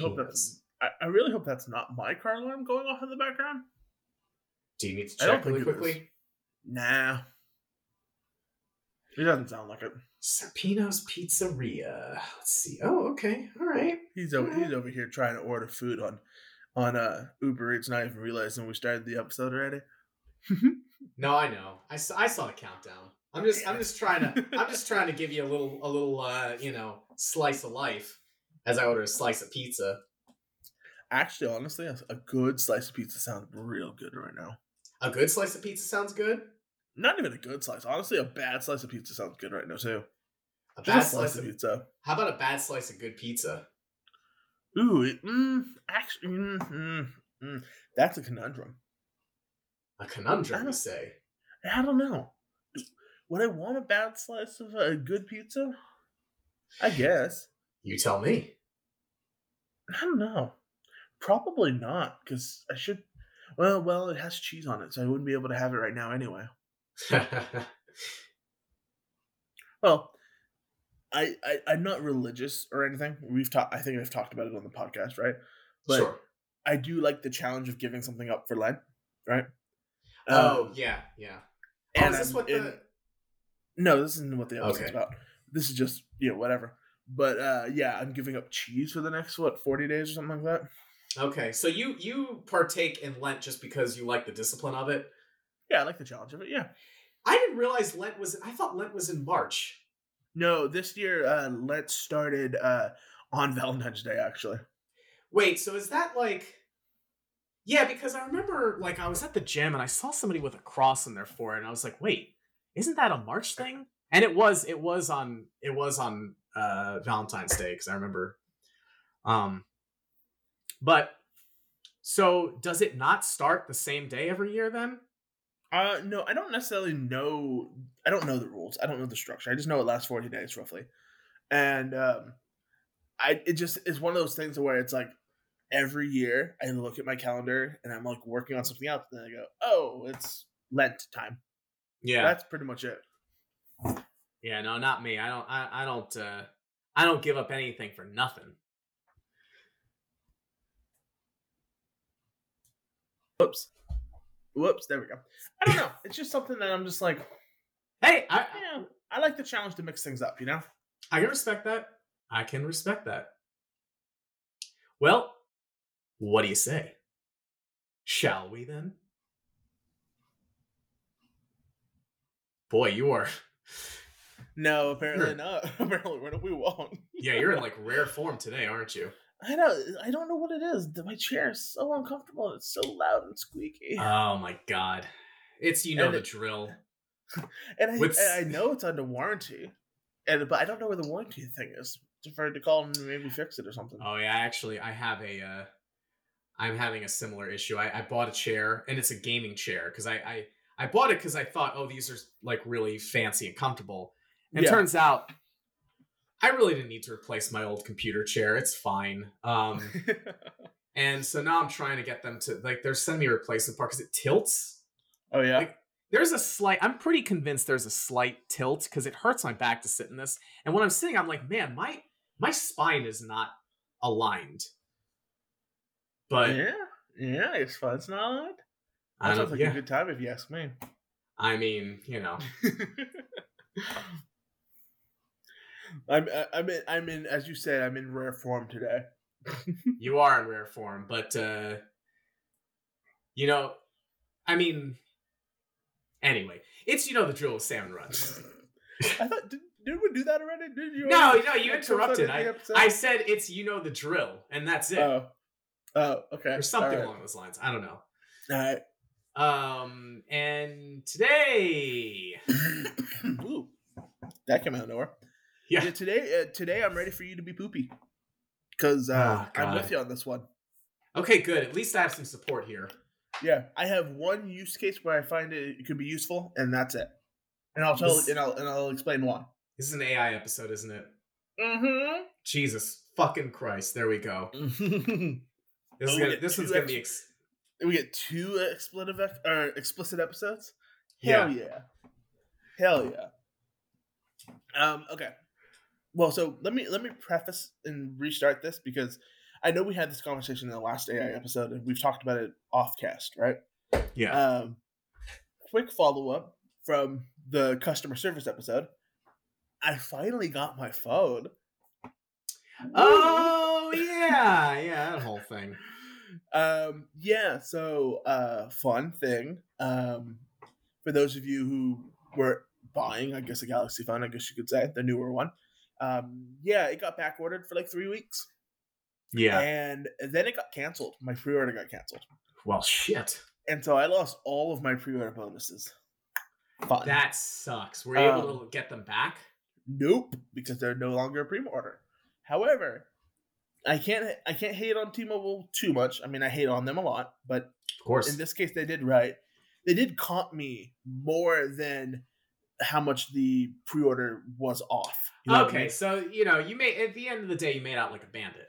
hope that's. I really hope that's not my car alarm going off in the background. Do you need to check really quickly? Nah. It doesn't sound like it. Serpino's Pizzeria. Let's see. Oh, okay. All right. He's over here trying to order food on Uber Eats, not even realizing we started the episode already. No, I know. I saw the countdown. I'm just trying to give you a little slice of life as I order a slice of pizza. Actually, honestly, a good slice of pizza sounds real good right now. A good slice of pizza sounds good? Not even a good slice. Honestly, a bad slice of pizza sounds good right now, too. A bad slice of pizza. How about a bad slice of good pizza? Ooh, that's a conundrum. A conundrum, you say? I don't know. Would I want a bad slice of a good pizza? I guess. You tell me. I don't know. Probably not, because I should... Well, it has cheese on it, so I wouldn't be able to have it right now anyway. Well, I'm not religious or anything. I think I've talked about it on the podcast, right? But sure. I do like the challenge of giving something up for Lent, right? Yeah. And is this No, this isn't what the episode's about. This is just, whatever. But I'm giving up cheese for the next 40 days or something like that. Okay, so you partake in Lent just because you like the discipline of it? Yeah, I like the challenge of it, yeah. I didn't realize I thought Lent was in March. No, this year Lent started on Valentine's Day, actually. Wait, so is that like... Yeah, because I remember I was at the gym and I saw somebody with a cross in their forehead and I was like, wait, isn't that a March thing? And it was on Valentine's Day, because I remember. But so does it not start the same day every year then? No, I don't necessarily know. I don't know the rules. I don't know the structure. I just know it lasts 40 days roughly. And it just is one of those things where it's like every year I look at my calendar and I'm like working on something else, and then I go, oh, it's Lent time. Yeah. That's pretty much it. Yeah, no, not me. I don't give up anything for nothing. Whoops, there we go. I don't know. It's just something that I'm just like, hey, I like the challenge to mix things up, I can respect that. Well, what do you say? Shall we then? Boy, you are... No, apparently not. Apparently we won't. Yeah, you're in rare form today, aren't you? I know. I don't know what it is. My chair is so uncomfortable. It's so loud and squeaky. Oh my god! It's the drill. And I know it's under warranty, but I don't know where the warranty thing is. Deferred to call and maybe fix it or something. Oh yeah, actually, I have I'm having a similar issue. I bought a chair, and it's a gaming chair because I bought it because I thought, oh, these are really fancy and comfortable. And it turns out I really didn't need to replace my old computer chair. It's fine. And so now I'm trying to get them to they're sending me a replacement part because it tilts. Oh yeah. There's a slight. I'm pretty convinced there's a slight tilt because it hurts my back to sit in this. And when I'm sitting, I'm like, man, my spine is not aligned. But yeah, your spine's not aligned. That sounds like a good time if you ask me. I mean, I'm in, as you said, I'm in rare form today. You are in rare form, but anyway, it's the drill with Salmon Runs. I thought did we do that already? Did you? No, you interrupted. I said it's the drill, and that's it. Oh, okay. Or something along those lines. I don't know. All right. And today, ooh, that came out of nowhere. Yeah. Today I'm ready for you to be poopy, because I'm with you on this one. Okay, good. At least I have some support here. Yeah, I have one use case where I find it could be useful, and that's it. And I'll explain why. This is an AI episode, isn't it? Mm-hmm. Jesus fucking Christ! There we go. This one's gonna be. We get 2 explicit episodes. Hell yeah. Okay. Well, so let me preface and restart this because I know we had this conversation in the last AI episode, and we've talked about it off cast, right? Yeah. Quick follow up from the customer service episode. I finally got my phone. Oh yeah, that whole thing. Fun thing. For those of you who were buying, I guess, a Galaxy phone, I guess you could say, the newer one. It got back ordered for like 3 weeks. Yeah. And then it got canceled. My pre-order got canceled. Well, shit. And so I lost all of my pre-order bonuses. Fun. That sucks. Were you able to get them back? Nope, because they're no longer a pre-order. However, I can't hate on T-Mobile too much. I mean, I hate on them a lot, but of course, in this case, they did right. They did comp me more than how much the pre-order was off. You know okay, I mean? So you made at the end of the day, you made out like a bandit.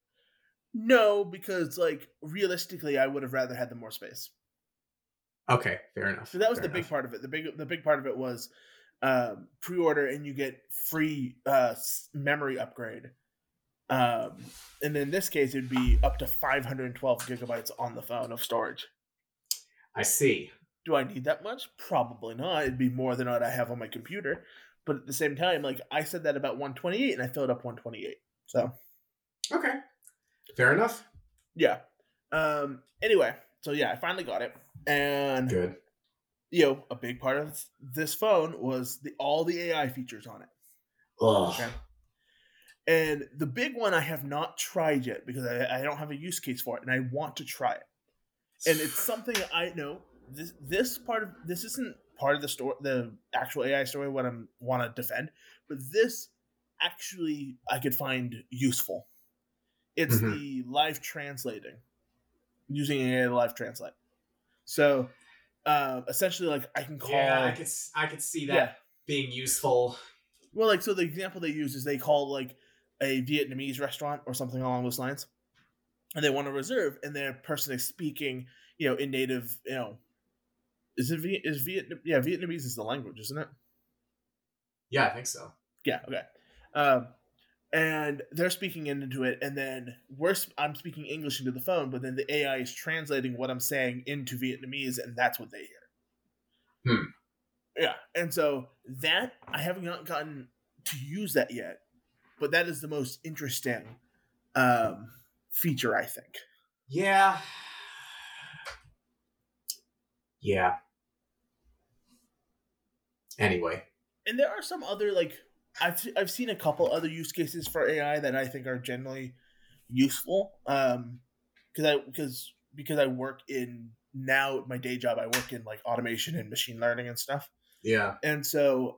No, because like realistically, I would have rather had the more space. Okay, fair enough. So that was the big part of it. The big part of it was pre-order and you get free memory upgrade. And in this case, it'd be up to 512 gigabytes on the phone of storage. I see. Do I need that much? Probably not. It'd be more than what I have on my computer. But at the same time, like I said that about 128 and I filled up 128. So. Okay. Fair enough. Yeah. Anyway, so yeah, I finally got it. And good. A big part of this phone was all the AI features on it. Ugh. Okay. And the big one I have not tried yet because I don't have a use case for it, and I want to try it. And it's something I know this isn't part of the story, the actual AI story. What I want to defend, but this actually I could find useful. It's the live translating, using AI to live translate. So essentially, like I can call. Yeah, I could see that being useful. Well, like so, the example they use is they call like a Vietnamese restaurant or something along those lines, and they want to reserve, and their person is speaking, in native, is Vietnam? Yeah, Vietnamese is the language, isn't it? Yeah, I think so. Yeah. Okay. And they're speaking into it, and then I'm speaking English into the phone, but then the AI is translating what I'm saying into Vietnamese, and that's what they hear. Yeah, and so that I haven't gotten to use that yet, but that is the most interesting feature, I think. Yeah. Yeah. Anyway, and there are some other like. I've seen a couple other use cases for AI that I think are generally useful. Because I work in now my day job, I work in like automation and machine learning and stuff. Yeah. And so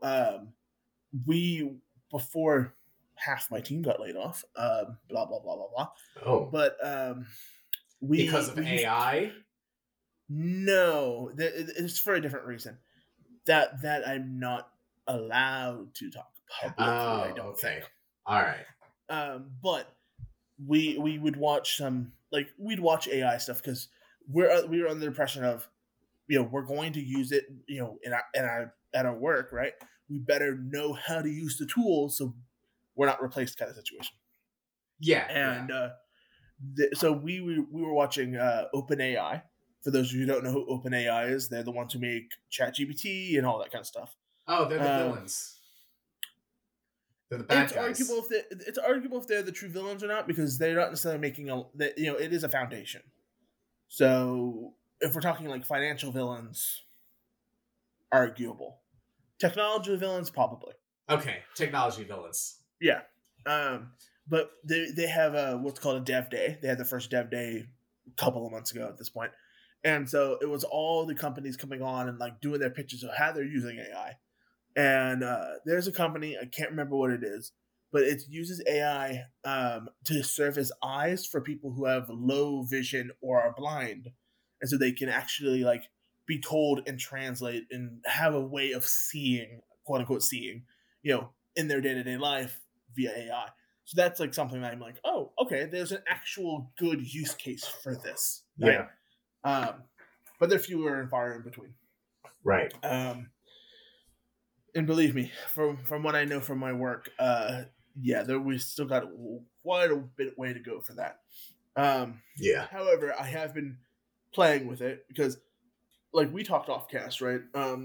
before half my team got laid off, blah blah blah blah blah. Oh. But because of AI? No, it's for a different reason. That I'm not allowed to talk publicly, I don't think. All right. But we would watch we'd watch AI stuff because we were under the impression of, we're going to use it, at our work, right? We better know how to use the tools so we're not replaced kind of situation. Yeah. And so we were watching OpenAI. For those of you who don't know who OpenAI is, they're the ones who make ChatGPT and all that kind of stuff. Oh, they're the villains. They're the bad guys. It's arguable if they're the true villains or not, because they're not necessarily making it is a foundation. So if we're talking like financial villains, arguable. Technology villains, probably. Okay, technology villains. Yeah. But they have what's called a dev day. They had the first dev day a couple of months ago at this point. And so it was all the companies coming on and like doing their pitches of how they're using AI. And there's a company, I can't remember what it is, but it uses AI to serve as eyes for people who have low vision or are blind. And so they can actually like be told and translate and have a way of seeing, quote unquote, seeing, in their day-to-day life via AI. So that's like something that I'm like, oh, okay, there's an actual good use case for this. Right? Yeah. But they're fewer and far in between. Right. And believe me, from what I know from my work, yeah, we still got quite a bit way to go for that. Yeah. However, I have been playing with it because, like we talked off cast, right?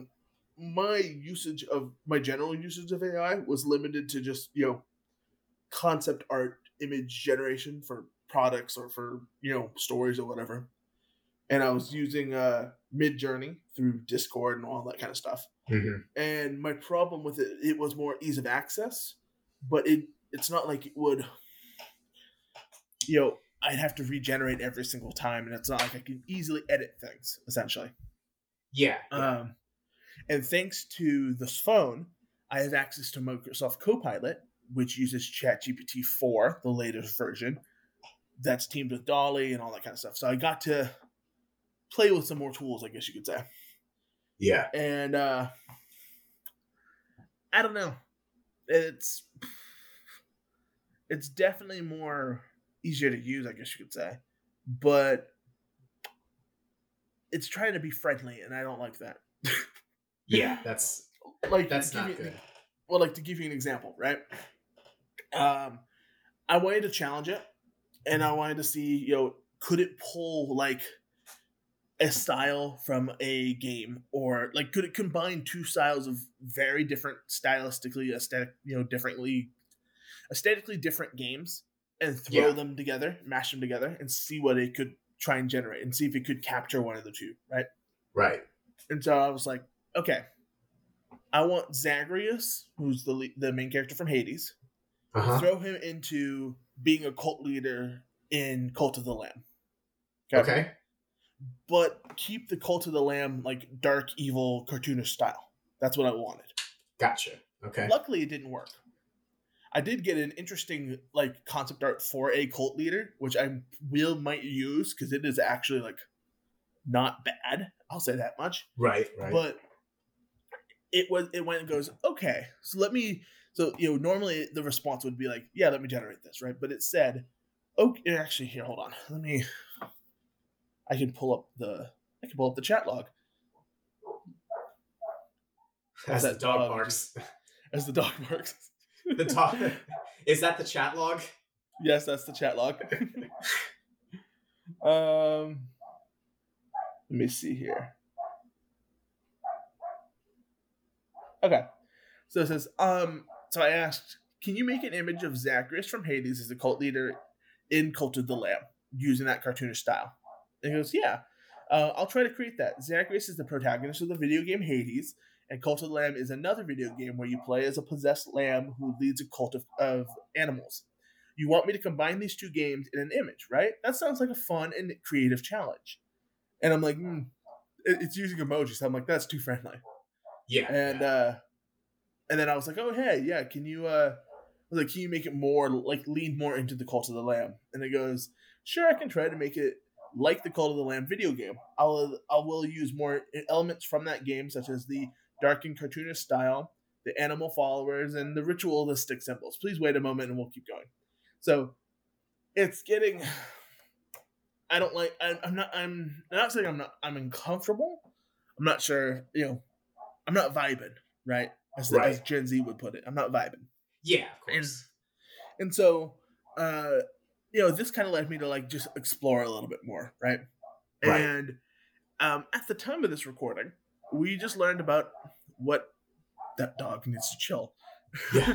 My general usage of AI was limited to just concept art, image generation for products or for stories or whatever. And I was using Mid-Journey through Discord and all that kind of stuff. Mm-hmm. And my problem with it was more ease of access, but it's not like it would, I'd have to regenerate every single time, and it's not like I can easily edit things, essentially. Yeah. And thanks to this phone, I have access to Microsoft Copilot, which uses ChatGPT 4, the latest version, that's teamed with Dolly and all that kind of stuff. So I got to play with some more tools, I guess you could say. Yeah. And I don't know. It's definitely more easier to use, I guess you could say. But it's trying to be friendly, and I don't like that. Yeah, that's not good. Well, like, to give you an example, right? I wanted to challenge it, and I wanted to see, could it pull like a style from a game, or like could it combine two styles of very different stylistically, aesthetically different games, and throw them together, mash them together, and see what it could try and generate, and see if it could capture one of the two, right? Right. And so I was like, okay, I want Zagreus, who's the main character from Hades, throw him into being a cult leader in Cult of the Lamb. Okay. But keep the Cult of the Lamb like dark, evil, cartoonish style. That's what I wanted. Gotcha. Okay. Luckily, it didn't work. I did get an interesting like concept art for a cult leader, which I might use because it is actually like not bad. I'll say that much. Right. But it went and goes, okay, so normally the response would be like, yeah, let me generate this, right? But it said, okay, actually, here, hold on. I can pull up the chat log. As the dog barks. As the dog barks. The dog. Is that the chat log? Yes, that's the chat log. Let me see here. Okay. So it says, so I asked, can you make an image of Zagreus from Hades as a cult leader in Cult of the Lamb using that cartoonish style? And he goes, yeah. I'll try to create that. Zagreus is the protagonist of the video game Hades, and Cult of the Lamb is another video game where you play as a possessed lamb who leads a cult of animals. You want me to combine these two games in an image, right? That sounds like a fun and creative challenge. And I'm like, it's using emojis. So I'm like, that's too friendly. Yeah. And then I was like, oh, hey, yeah, can you can you make it more like lean more into the Cult of the Lamb? And it goes, sure, I can try to make it like the Cult of the Lamb video game. I will use more elements from that game, such as the dark and cartoonish style, the animal followers, and the ritualistic symbols. Please wait a moment and we'll keep going. So it's getting, I'm not saying I'm uncomfortable. I'm not sure, I'm not vibing, right? As Gen Z would put it. I'm not vibing. Yeah, of course. And so, this kind of led me to like just explore a little bit more, right? And at the time of this recording, we just learned about what that dog needs to chill. Yeah.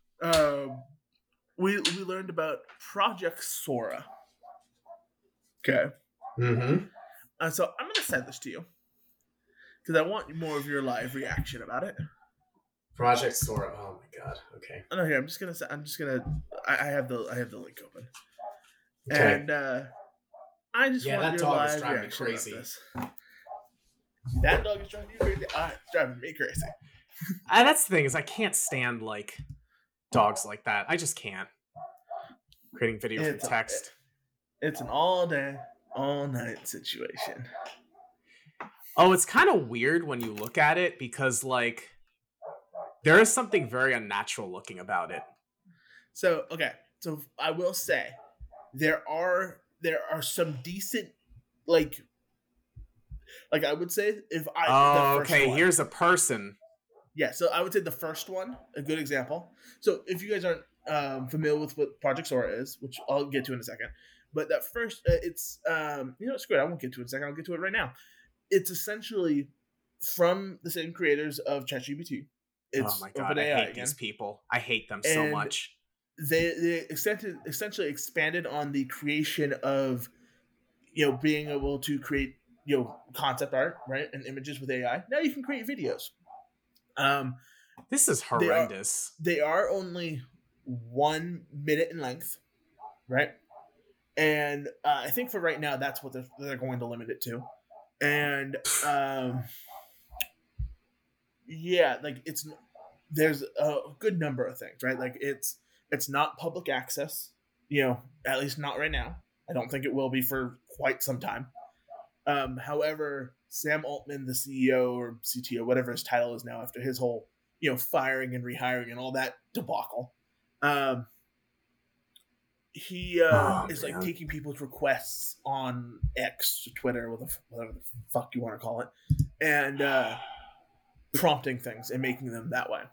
We learned about Project Sora. Okay. Mm-hmm. So I'm gonna send this to you because I want more of your live reaction about it. Project Sora. Oh my god. Okay. Oh, no, here I'm just gonna. I have the link open. Okay. And I just want your live reaction about this. That dog is driving you crazy. It's driving me crazy. That's the thing, is I can't stand like dogs like that. I just can't. Creating video from text. It's an all day, all night situation. Oh, it's kind of weird when you look at it because like there is something very unnatural looking about it. So I will say there are some decent like I would say if I. Oh, okay. Here's a person. Yeah, so I would say the first one, a good example. So if you guys aren't familiar with what Project Sora is, which I'll get to in a second, but that first, it's screw it, I won't get to it in a second. I'll get to it right now. It's essentially from the same creators of ChatGPT. It's oh my god, OpenAI I hate again. these people. I hate them so much. They essentially expanded on the creation of being able to create concept art, right, and images with AI. Now you can create videos. This is horrendous. They are only 1 minute in length, right? And I think for right now, that's what they're going to limit it to. And yeah, like there's a good number of things, right? Like it's not public access, at least not right now. I don't think it will be for quite some time. However, Sam Altman, the CEO or CTO, whatever his title is now, after his whole firing and rehiring and all that debacle, he is like taking people's requests on X, Twitter, whatever the fuck you want to call it, and prompting things and making them that way.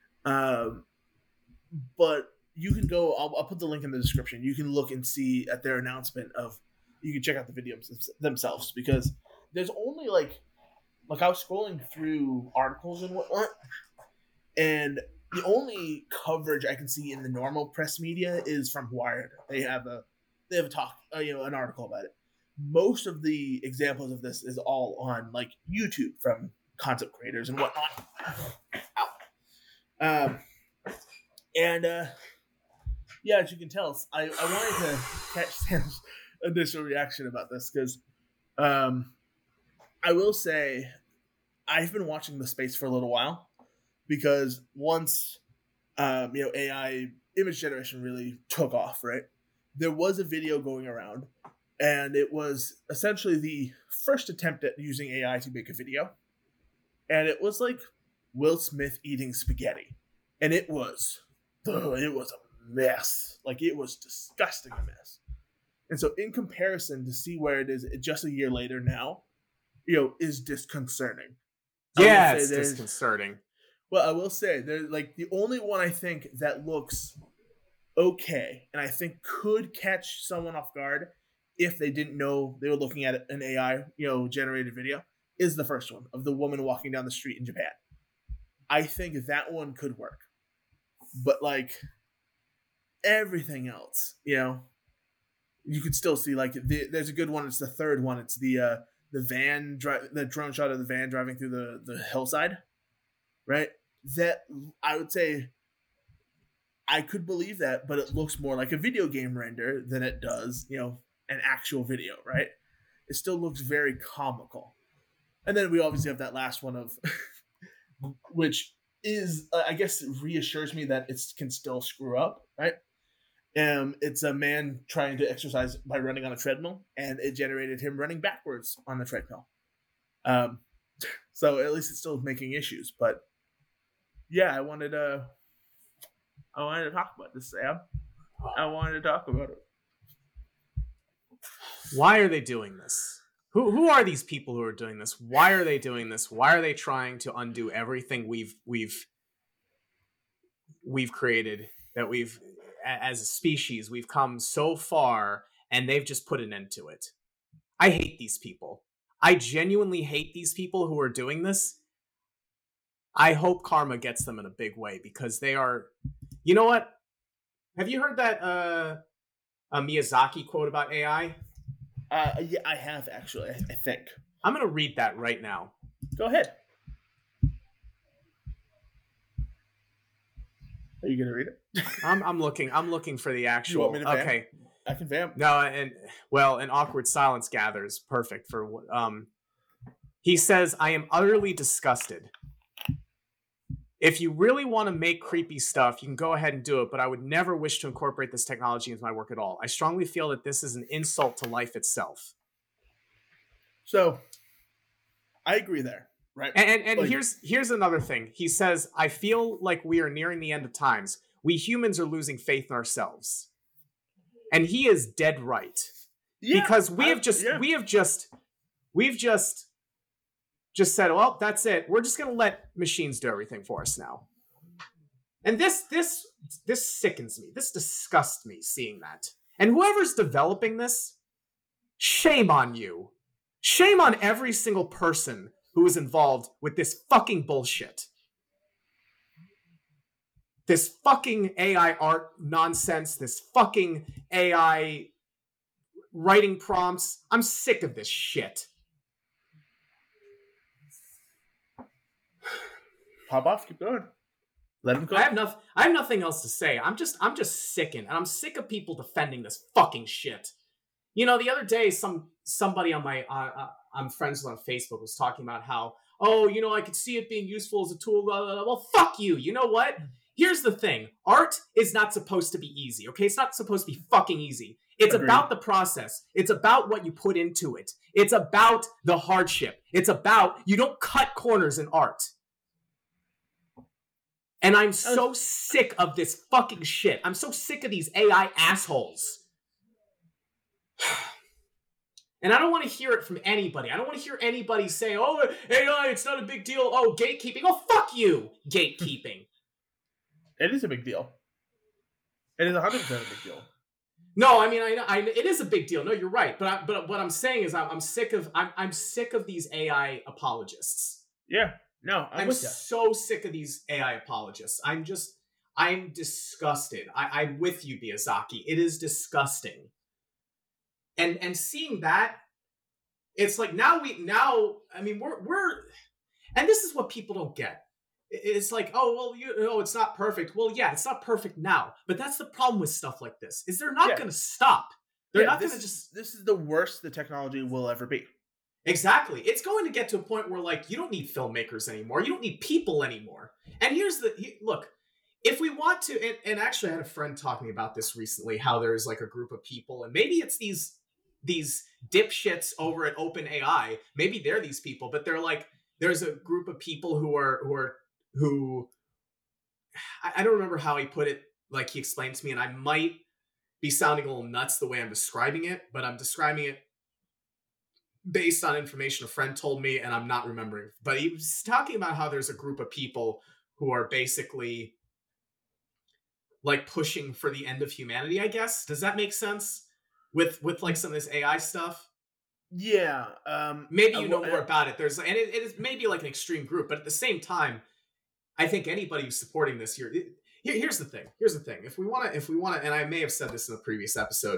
But you can go. I'll put the link in the description. You can look and see at their announcement of. You can check out the videos themselves, because there's only like I was scrolling through articles and whatnot, and the only coverage I can see in the normal press media is from Wired. They have a talk, an article about it. Most of the examples of this is all on like YouTube from concept creators and whatnot. Ow. Yeah, as you can tell, I wanted to catch Sam's initial reaction about this, because I will say I've been watching the space for a little while, because once AI image generation really took off, right, there was a video going around, and it was essentially the first attempt at using AI to make a video, and it was like Will Smith eating spaghetti, and it was a mess. Like, it was disgusting a mess. And so in comparison, to see where it is just a year later now, is disconcerting. Yeah, it's disconcerting. Well, I will say, there's like the only one I think that looks okay, and I think could catch someone off guard if they didn't know they were looking at an AI, generated video, is the first one of the woman walking down the street in Japan. I think that one could work. But like everything else, you could still see like there's a good one. It's the third one. It's the drone shot of the van driving through the hillside, right? That I would say I could believe that, but it looks more like a video game render than it does, an actual video, right? It still looks very comical. And then we obviously have that last one of, which is, I guess, reassures me that it can still screw up, right? It's a man trying to exercise by running on a treadmill, and it generated him running backwards on the treadmill. So at least it's still making issues. But yeah, I wanted to talk about this, Sam. I wanted to talk about it. Why are they doing this? Who are these people who are doing this? Why are they doing this? Why are they trying to undo everything we've created, that we've, as a species, we've come so far, and they've just put an end to it? I hate these people. I genuinely hate these people who are doing this. I hope karma gets them in a big way, because they are, you know what? Have you heard that a Miyazaki quote about AI? Yeah, I have, actually, I think. I'm going to read that right now. Go ahead. Are you going to read it? I'm looking for the actual. You want me to vamp? Okay. I can vamp. No, and an awkward silence gathers. Perfect for he says, "I am utterly disgusted. If you really want to make creepy stuff, you can go ahead and do it, but I would never wish to incorporate this technology into my work at all. I strongly feel that this is an insult to life itself." So, I agree there, right? And like, here's another thing. He says, "I feel like we are nearing the end of times. We humans are losing faith in ourselves." And he is dead right. Yeah, because we've just said, well, that's it. We're just going to let machines do everything for us now. And this sickens me. This disgusts me seeing that. And whoever's developing this, shame on you. Shame on every single person who is involved with this fucking bullshit. This fucking AI art nonsense, this fucking AI writing prompts. I'm sick of this shit. Pop off, keep going. Let him go. I have nothing else to say. I'm just sickened, and I'm sick of people defending this fucking shit. You know, the other day, somebody on my I'm friends with on Facebook was talking about how, oh, you know, I could see it being useful as a tool. Blah, blah, blah. Well, fuck you. You know what? Here's the thing. Art is not supposed to be easy, okay? It's not supposed to be fucking easy. It's Agreed. about the process. It's about what you put into it. It's about the hardship. It's about, you don't cut corners in art. And I'm so sick of this fucking shit. I'm so sick of these AI assholes. And I don't want to hear it from anybody. I don't want to hear anybody say, oh, AI, it's not a big deal. Oh, gatekeeping. Oh, fuck you, gatekeeping. It is a big deal. It is 100% a big deal. No, I mean, I it is a big deal. No, you're right. But what I'm saying is I'm sick of these AI apologists. Yeah. No, I'm so sick of these AI apologists. I'm disgusted. I'm with you, Miyazaki. It is disgusting. And seeing that, it's like now I mean we're and this is what people don't get. It's like, oh well, you know, it's not perfect. Well, yeah, it's not perfect now, but that's the problem with stuff like this. Is they're not going to stop. They're not going to just. This is the worst the technology will ever be. Exactly. It's going to get to a point where, like, you don't need filmmakers anymore. You don't need people anymore. And look, if we want to, and actually I had a friend talking about this recently, how there's like a group of people, and maybe it's these dipshits over at OpenAI. Maybe they're these people, but they're like, there's a group of people who I don't remember how he put it, like he explained to me, and I might be sounding a little nuts the way I'm describing it, but I'm describing it based on information a friend told me, and I'm not remembering. But he was talking about how there's a group of people who are basically like pushing for the end of humanity, I guess. Does that make sense? With like some of this AI stuff? Yeah. Maybe you know more about it. It is maybe like an extreme group, but at the same time, I think anybody who's supporting this here, here's the thing. If we want to, and I may have said this in a previous episode,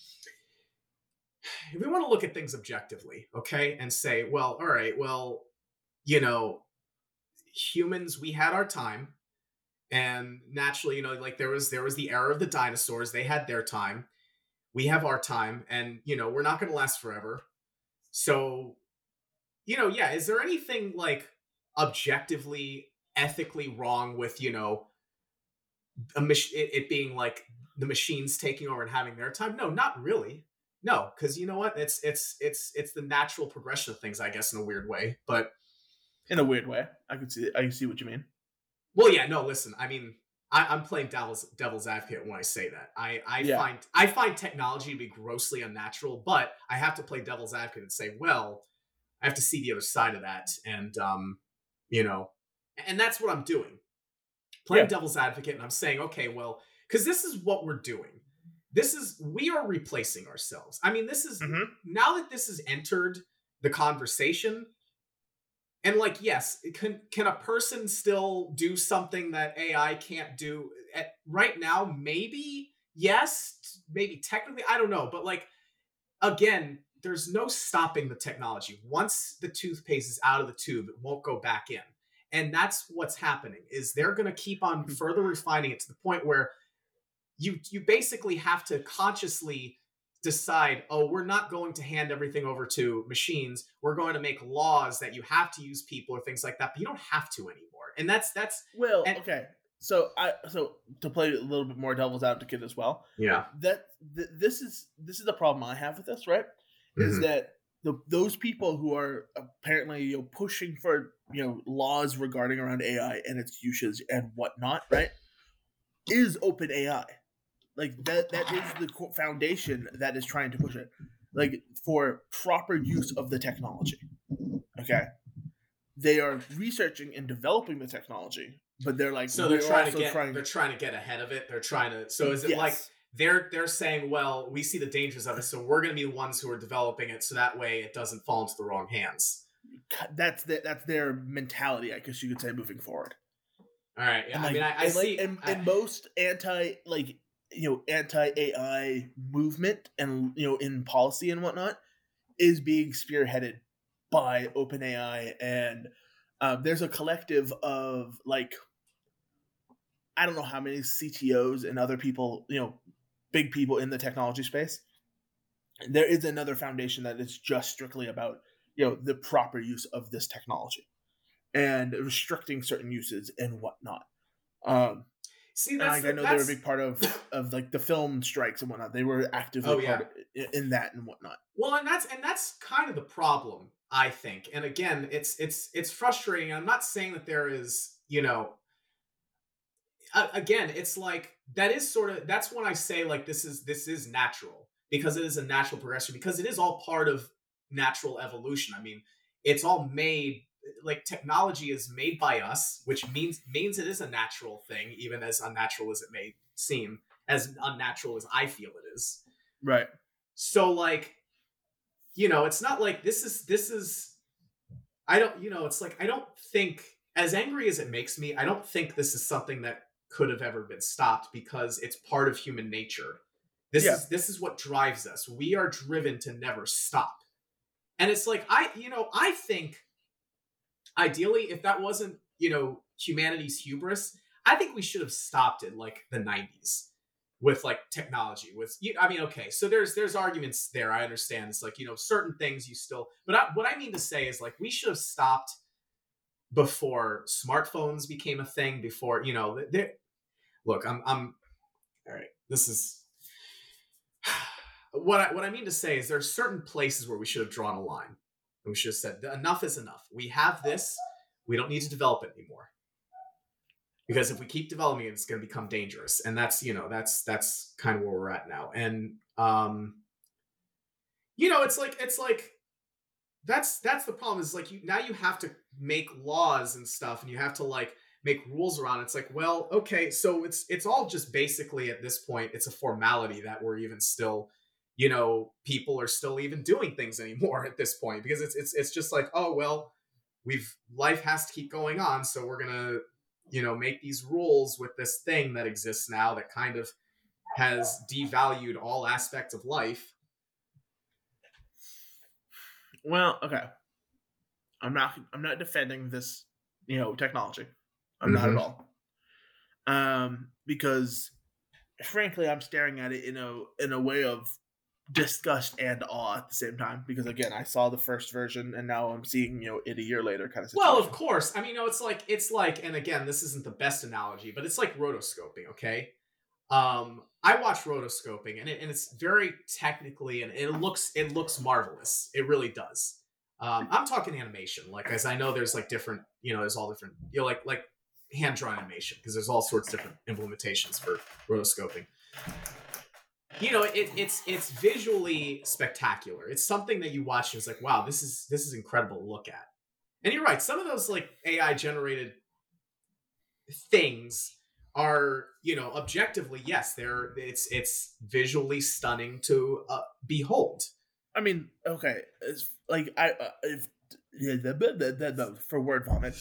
if we want to look at things objectively, okay, and say, well, all right, well, you know, humans, we had our time, and naturally, you know, like there was the era of the dinosaurs. They had their time. We have our time, and you know, we're not going to last forever. So, you know, yeah, is there anything like objectively, ethically wrong with, you know, it being like the machines taking over and having their time? No, not really. No, because you know what? It's the natural progression of things, I guess, in a weird way. But in a weird way, I can see what you mean. Well, yeah, no, listen, I mean, I'm playing devil's advocate when I say that. I find technology to be grossly unnatural, but I have to play devil's advocate and say, well, I have to see the other side of that, and you know, and that's what I'm doing. Playing devil's advocate, and I'm saying, okay, well, because this is what we're doing. We are replacing ourselves. I mean, this is now that this has entered the conversation. And like, yes, can a person still do something that AI can't do right now? Maybe, yes, maybe technically, I don't know. But like, again, there's no stopping the technology. Once the toothpaste is out of the tube, it won't go back in. And that's what's happening, is they're going to keep on further refining it to the point where you basically have to consciously decide, oh, we're not going to hand everything over to machines. We're going to make laws that you have to use people or things like that, but you don't have to anymore. And that's well, okay. So to play a little bit more devil's advocate as well. Yeah. This is the problem I have with this, right? Mm-hmm. Is that those people who are apparently, you know, pushing for, you know, laws regarding around AI and its usage and whatnot, right? Is OpenAI. Like that is the foundation that is trying to push it, like for proper use of the technology. Okay, they are researching and developing the technology but they're like, so they're trying to get ahead of it. They're trying to. So is it like they're saying, well, we see the dangers of it, so we're going to be the ones who are developing it, so that way it doesn't fall into the wrong hands. That's their mentality, I guess you could say, moving forward. All right. Yeah. And I see. And most anti AI movement and in policy and whatnot is being spearheaded by OpenAI, and there's a collective of like, I don't know how many CTOs and other people, big people in the technology space. There is another foundation that is just strictly about the proper use of this technology and restricting certain uses and whatnot. See, I know they were a big part of like the film strikes and whatnot. They were actively part in that and whatnot. Well, and that's kind of the problem, I think. And again, it's frustrating. I'm not saying that there is, again, it's like that's when I say like this is natural, because it is a natural progression, because it is all part of natural evolution. I mean, it's all made, like, technology is made by us, which means it is a natural thing, even as unnatural as it may seem, as unnatural as I feel it is. Right. So like, it's not like this is I don't, it's like, I don't think, as angry as it makes me, I don't think this is something that could have ever been stopped, because it's part of human nature. This is what drives us. We are driven to never stop. And it's like, I think ideally, if that wasn't, humanity's hubris, I think we should have stopped in like the 90s with like technology. Okay, so there's arguments there. I understand. It's like, certain things you still, but what I mean to say is like, we should have stopped before smartphones became a thing, before, look, I'm all right. This is what I mean to say is there are certain places where we should have drawn a line. And we should have said, enough is enough. We have this. We don't need to develop it anymore. Because if we keep developing it, it's going to become dangerous. And that's kind of where we're at now. And, it's like, that's the problem, is like, now you have to make laws and stuff, and you have to like make rules around it. It's like, well, okay, so it's all just basically at this point, it's a formality that we're even still, people are still even doing things anymore at this point, because it's just like, oh, well, life has to keep going on, so we're gonna, make these rules with this thing that exists now that kind of has devalued all aspects of life. Well, okay, I'm not defending this, technology. I'm not at all. Because frankly, I'm staring at it in a way of disgust and awe at the same time, because again, I saw the first version and now I'm seeing it a year later kind of situation. Well, of course. I mean, it's like, and again, this isn't the best analogy, but it's like rotoscoping. Okay, I watch rotoscoping, and it's very technically, and it looks marvelous. It really does. I'm talking animation, like, as I know there's like different, there's all different, like hand drawn animation, because there's all sorts of different implementations for rotoscoping. It's visually spectacular. It's something that you watch and it's like, wow, this is incredible to look at. And you're right, some of those like AI generated things are, objectively, yes, it's visually stunning to behold. I mean, okay, it's like for word vomit.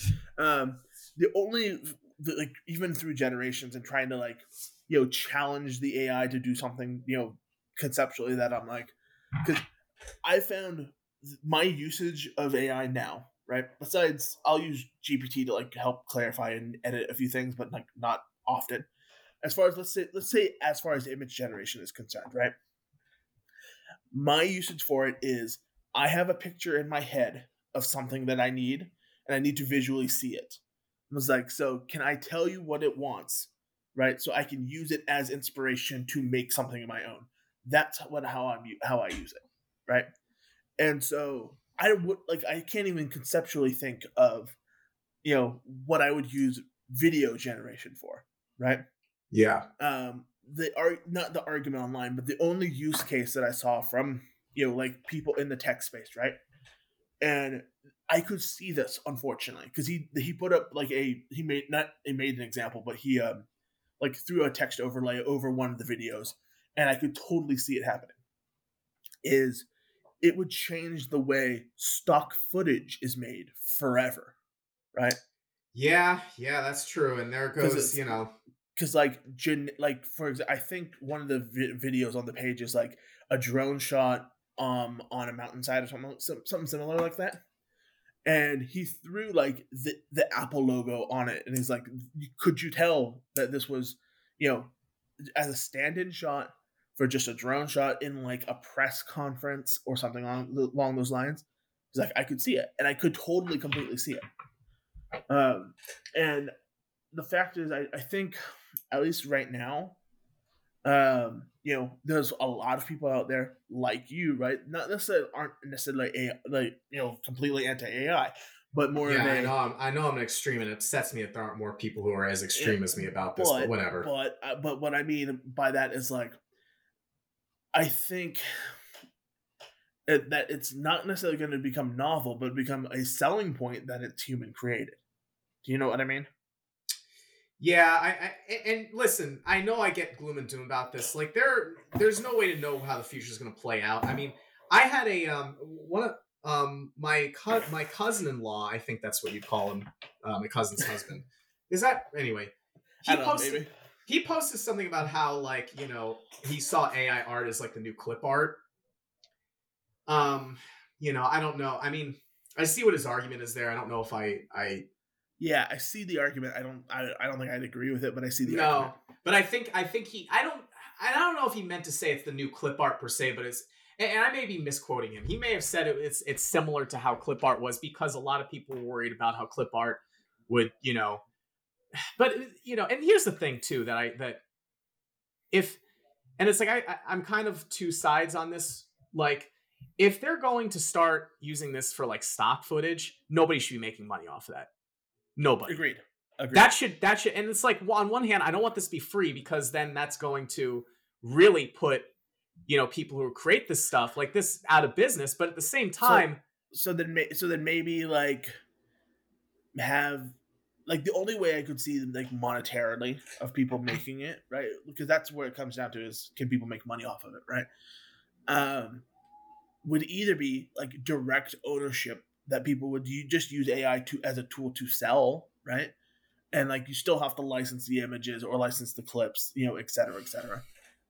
Like, even through generations and trying to like, challenge the AI to do something, conceptually, that I'm like, because I found my usage of AI now, right? Besides, I'll use GPT to like help clarify and edit a few things, but like not often. As far as let's say as far as image generation is concerned, right? My usage for it is, I have a picture in my head of something that I need, and I need to visually see it. I was like, so can I tell you what it wants, right? So I can use it as inspiration to make something of my own. That's how I use it, right? And so I can't even conceptually think of, what I would use video generation for, right? Yeah. Not the argument online, but the only use case that I saw from, like people in the tech space, right, And I could see this, unfortunately, because he put up like he made not he made an example, but he like threw a text overlay over one of the videos, and I could totally see it happening. Is it would change the way stock footage is made forever, right? Yeah, that's true. And there goes, because like for example, I think one of the videos on the page is like a drone shot on a mountainside or something similar like that, and he threw like the Apple logo on it, and he's like, could you tell that this was, as a stand-in shot for just a drone shot in like a press conference or something along those lines? He's like, I could see it, and I could totally completely see it. And the fact is, I think at least right now, there's a lot of people out there like you, right? Not necessarily aren't necessarily completely anti AI, but more of a. I know I'm an extreme, and it upsets me that there aren't more people who are as extreme as me about this. But whatever. But what I mean by that is like, I think that it's not necessarily going to become novel, but become a selling point that it's human created. Do you know what I mean? Yeah, and listen, I know I get gloom and doom about this. Like there's no way to know how the future is going to play out. I mean, I had a my cousin-in-law, I think that's what you call him, my cousin's husband. Is that anyway? He posted something about how like, he saw AI art as like the new clip art. I don't know. I mean, I see what his argument is there. I don't know if I Yeah, I see the argument. I don't think I'd agree with it, but I see the argument. But I think I don't know if he meant to say it's the new clip art per se, but it's, and I may be misquoting him. He may have said it's similar to how clip art was, because a lot of people were worried about how clip art would, but and here's the thing too, and it's like I'm kind of two sides on this. Like, if they're going to start using this for like stock footage, nobody should be making money off of that. Nobody. Agreed. That should, and it's like, well, on one hand, I don't want this to be free, because then that's going to really put, people who create this stuff like this out of business. But at the same time, so then maybe like have like the only way I could see like monetarily of people making it, right? Because that's where it comes down to, is can people make money off of it, right? Would either be like direct ownership, that people would just use AI as a tool to sell, right? And like you still have to license the images or license the clips, et cetera, et cetera.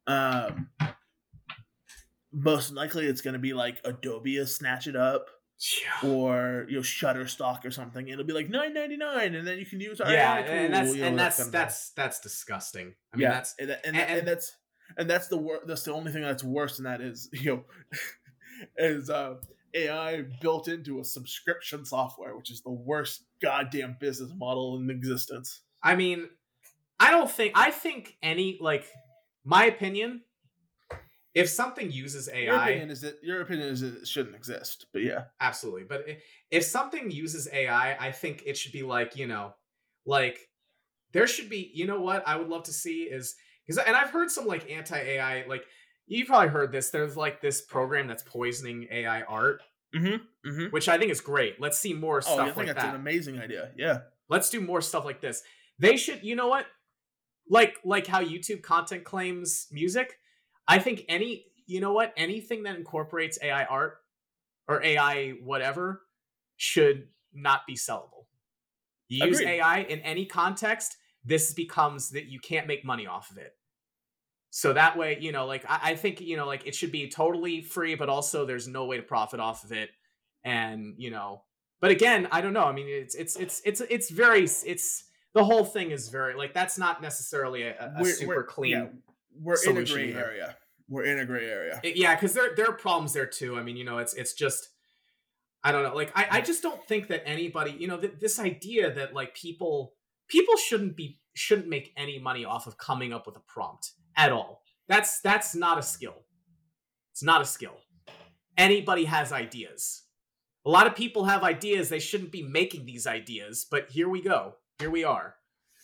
Most likely it's going to be like Adobe will snatch it up, or Shutterstock or something. It'll be like $9.99, and then you can use our AI tool. And that's disgusting. I mean, that's the only thing that's worse than that is is AI built into a subscription software, which is the worst goddamn business model in existence. I mean, I think any, like, my opinion, if something uses AI, your opinion is it shouldn't exist, but yeah, absolutely. But if something uses AI, I think it should be like, like there should be, what I would love to see is, and I've heard some like anti-AI, like, you've probably heard this. There's like this program that's poisoning AI art, which I think is great. Let's see more stuff like that. I think that's an amazing idea. Yeah. Let's do more stuff like this. They should, what? Like how YouTube content claims music. I think anything that incorporates AI art or AI whatever should not be sellable. You use AI in any context, this becomes that you can't make money off of it. So that way, like I think, like it should be totally free, but also there's no way to profit off of it. And, but again, I don't know. I mean, it's very, the whole thing is very, like, that's not necessarily a super clean. Yeah, we're in a gray area. We're in a gray area. Yeah. Cause there are problems there too. I mean, it's just, I don't know. Like, I just don't think that anybody, this idea that like people shouldn't make any money off of coming up with a prompt at all. That's not a skill. It's not a skill. Anybody has ideas. A lot of people have ideas. They shouldn't be making these ideas, but here we go. Here we are.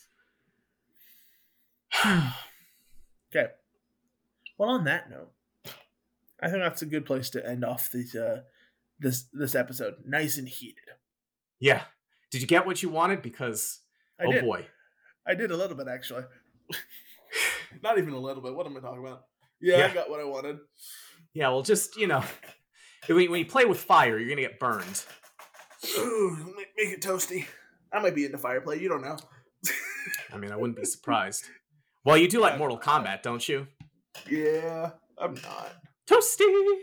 Okay. Well, on that note, I think that's a good place to end off this episode nice and heated. Yeah. Did you get what you wanted? Because I did. boy, I did a little bit actually. Not even a little bit. What am I talking about? Yeah, I got what I wanted. Yeah, well, just when you play with fire, you're gonna get burned. Ooh, make it toasty. I might be into fire play. You don't know. I mean, I wouldn't be surprised. Well, you do like Mortal Kombat, don't you? Yeah, I'm not. Toasty!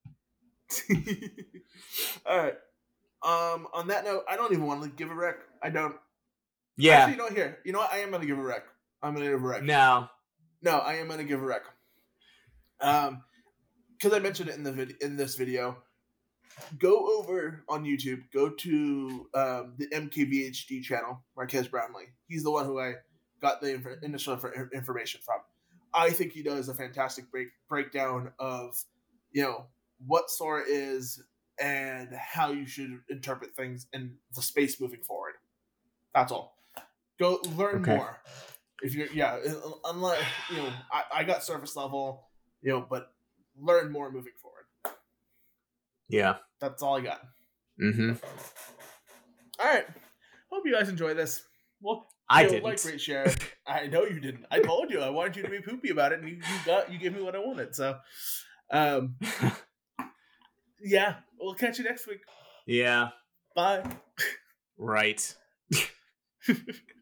Alright. On that note, I don't even want to give a rec. I don't. Yeah. Actually, you know what? I am going to give a rec. I'm going to give a rec. No, I am going to give a rec. Because I mentioned it in this video. Go over on YouTube. Go to the MKBHD channel, Marquez Brownlee. He's the one who I got the initial information from. I think he does a fantastic breakdown of, what Sora is and how you should interpret things in the space moving forward. That's all. Go learn more. If you're, unlike, I got surface level, but learn more moving forward. Yeah. That's all I got. Mm-hmm. All right. Hope you guys enjoy this. Well, I didn't. Like, rate, share. I know you didn't. I told you I wanted you to be poopy about it, and you gave me what I wanted. So, yeah, we'll catch you next week. Yeah. Bye. Right.